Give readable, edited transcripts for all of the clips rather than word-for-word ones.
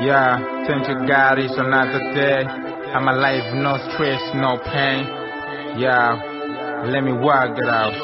Yeah, thank you God, it's another day. I'm alive, no stress, no pain. Yeah, let me work it out.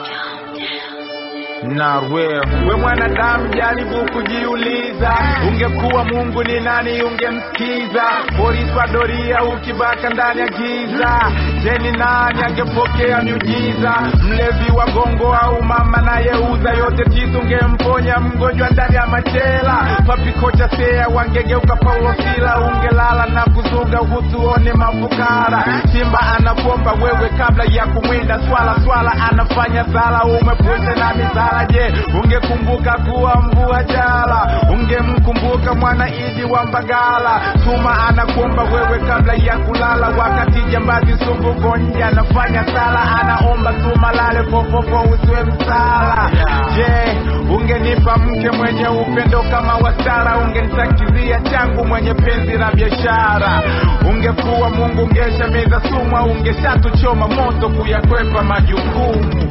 Not real. We mwanadamu jaribu kujiuliza, ungekuwa Mungu ni nani ungemsikiza? Polisi wa doria ukibaka ndani ya giza, je ni nani angepokea miujiza? Mlevi wa gongo au mama nayeuza, yote tisa ungemponya mgonjwa ndani ya machela. Papi kocha sea wangegeuka Paulo Sila, ungelala na kuzuga uhutuone mafukara. Simba anakuomba wewe kabla ya kumwinda swala, swala anafanya sala umepusha na mizala. Je, ungekumbuka kuwa mvua jala? Ungemkumbuka mwana Idi wa Mbagala? Tuma anakuomba wewe kabla ya kulala, wakati jambazi sumbuko nje anafanya sala. Anaomba tuma lale fofofo usiwe msala. Je, ungenipa mke mwenye upendo kama wasara? Ungenitakizia changu mwenye penzi la biashara? Ungekuwa Mungu ungeshameza sumu, ungeshatuchoma moto kuyakwepa majukumu.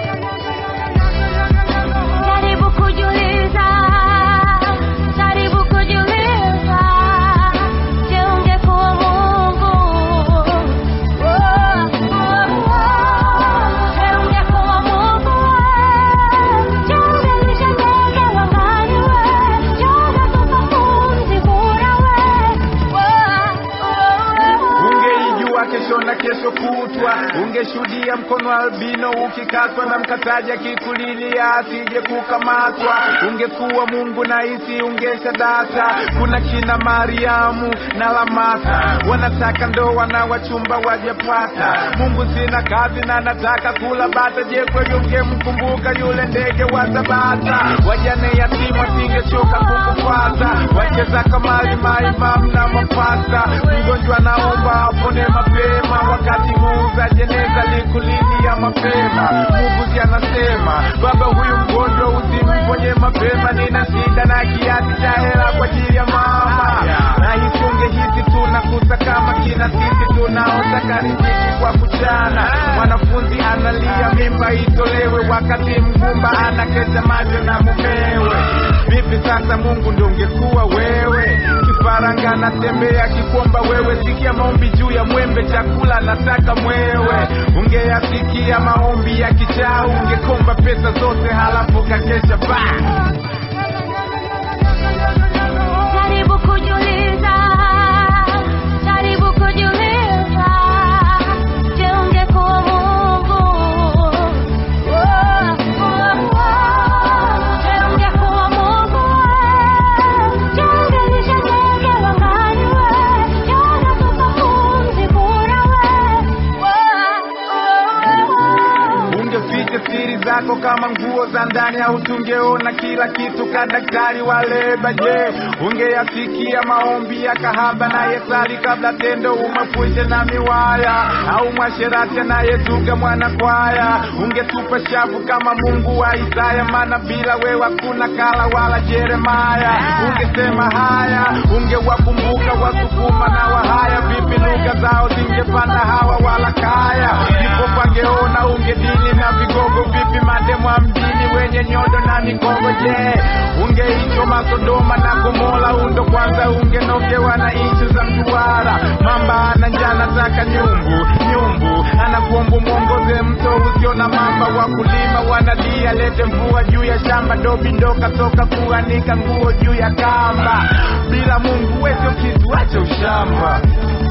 Jaribu kujiuliza, je ungekuwa Mungu? Je ungekuwa Mungu? Je ungelisha ndege wangani we? Je ungetupa pumzi bora we? Ungeijua kesho na kesho kutwa, ungeshuhudia mkono albino ukikatwa na mkataji akikulilia asije kukamatwa. Ungekuwa Mungu na isi ungesha data. Kuna kina Mariamu na Lamata wanataka ndoa na wachumba wajapata. Mungu sina kazi na nataka kula bata. Je kweli ungemkumbuka yule ndege wa Tabata? Wajane yatima singechoka kukufuata, wacheza kamari maimamu na mapasta. Mgonjwa naomba apone mapema, wakati muuza jeneza likulilia mapema. Mungu anasema baba huyu mgonjwa usimponye mapema, nina shida na kiasi cha hela kwa ajili ya mama. Na hisunge hizi tunakusa kama kina sisi tunaotaka riziki kwa kuchana. Mwanafunzi analia mimba itolewe, wakati mgumba anakesha macho na mumewe. Vipi sasa Mungu ndo ungekuwa wewe? Kifaranga natembea kikomba wewe, sikia maombi juu ya mwembe, chakula nataka mwewe. Ungeyasikia maombi ya kichaa, ungekomba pesa zote halafu kakesha ba. Jaribu kujiuliza, je ungekuwa Mungu? Je ungekuwa Mungu? Je ungelisha ndege wangani we? Je ungetupa pumzi bora we? Ungeficha siri zako kama nguo za ndani, au tungeona kila kitu kadaktari wa leba? Je, ungeyasikia maombi ya kahaba na yesali kabla tendo umepushe na miwaya? Au mwasherati na yezuga mwana kwaya? Ungetupa shavu kama Mungu wa Isaya, maana bila wewe hakuna Kala wala Jeremaya. Ungesema haya, ungewakumbuka Wasukuma na Wahaya. Vipi lugha zao zingepanda Hawa wala Kaya? Ndipo pangeona ungedili na vigogo. Vipi mademwa mjini wenye nyodo na mikogo? Je, ungeichoma Sodoma na Gomora? Undo kwanza ungenokewa na ishu za mduara. Mamba ana njana taka nyumbu anakuomba mwongoze mto usio na mamba. Wakulima wanalia lete mvua juu ya shamba. Dobi ndoka toka kuanika nguo juu ya kamba. Bila Mungu wewe kitu, acha ushamba.